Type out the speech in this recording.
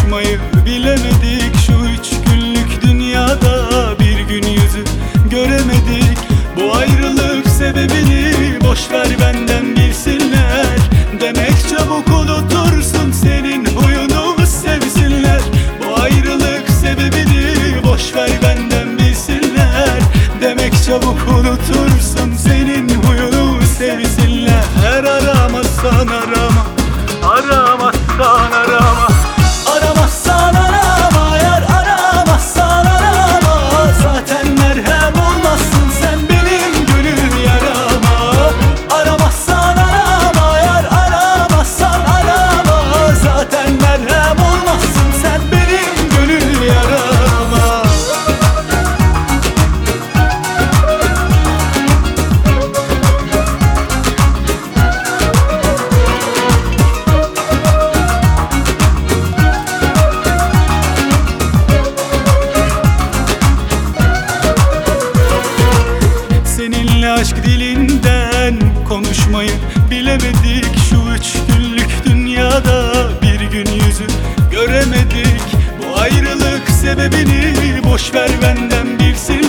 konuşmayı bilemedik. Şu 3 günlük dünyada bir gün yüzü göremedik. Bu ayrılık sebebini boşver benden bilsinler. Demek çabuk unutursun, senin huyunu sevsinler. Bu ayrılık sebebini boşver benden bilsinler. Demek çabuk unutursun, senin huyunu sevsinler. Eğer aramazsan arama, aramazsan arama, aramazsan arama, eğer aramazsan arama. Zaten merhem olmazsın sen benim gönül yarama. Aramazsan arama, eğer aramazsan arama. Zaten merhem olmazsın sen benim gönül yarama. Seninle aşk dilinden konuşmayı bilemedik. Şu 3 günlük dünyada bir gün yüzü göremedik. Bu ayrılık sebebini boşver benden bilsin.